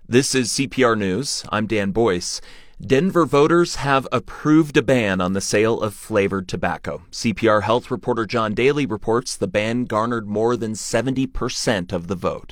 This is CPR News. I'm Dan Boyce. Denver voters have approved a ban on the sale of flavored tobacco. CPR health reporter John Daly reports the ban garnered more than 70% of the vote.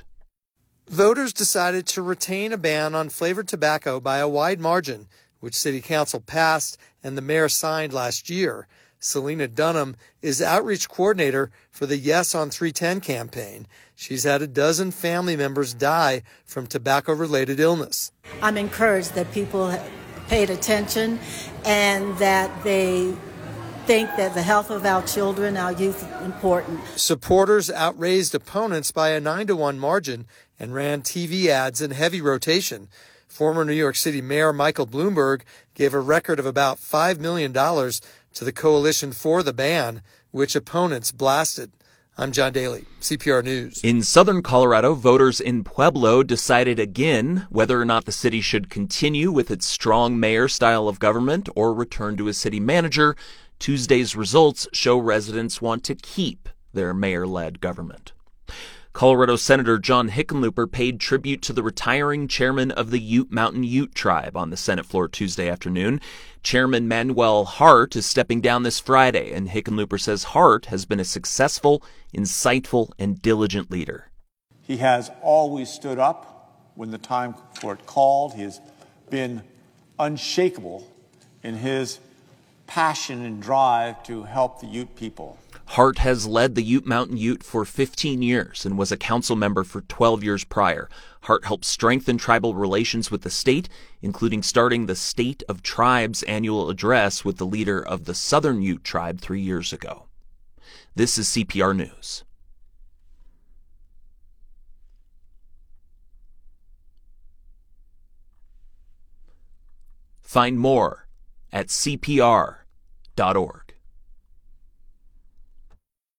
Voters decided to retain a ban on flavored tobacco by a wide margin, which City Council passed and the mayor signed last year. Selena Dunham is outreach coordinator for the Yes on 310 campaign. She's had a dozen family members die from tobacco-related illness. I'm encouraged that people have paid attention and that they think that the health of our children, our youth, is important. Supporters outraised opponents by a 9-1 margin and ran TV ads in heavy rotation. Former New York City Mayor Michael Bloomberg gave a record of about $5 million to the coalition for the ban, which opponents blasted. I'm John Daly, CPR News. In southern Colorado, voters in Pueblo decided again whether or not the city should continue with its strong mayor style of government or return to a city manager. Tuesday's results show residents want to keep their mayor-led government. Colorado Senator John Hickenlooper paid tribute to the retiring chairman of the Ute Mountain Ute tribe on the Senate floor Tuesday afternoon. Chairman Manuel Hart is stepping down this Friday, and Hickenlooper says Hart has been a successful, insightful, and diligent leader. He has always stood up when the time for it called. He has been unshakable in his passion and drive to help the Ute people. Hart has led the Ute Mountain Ute for 15 years and was a council member for 12 years prior. Hart helped strengthen tribal relations with the state, including starting the State of Tribes annual address with the leader of the Southern Ute tribe 3 years ago. This is CPR News. Find more at cpr.org.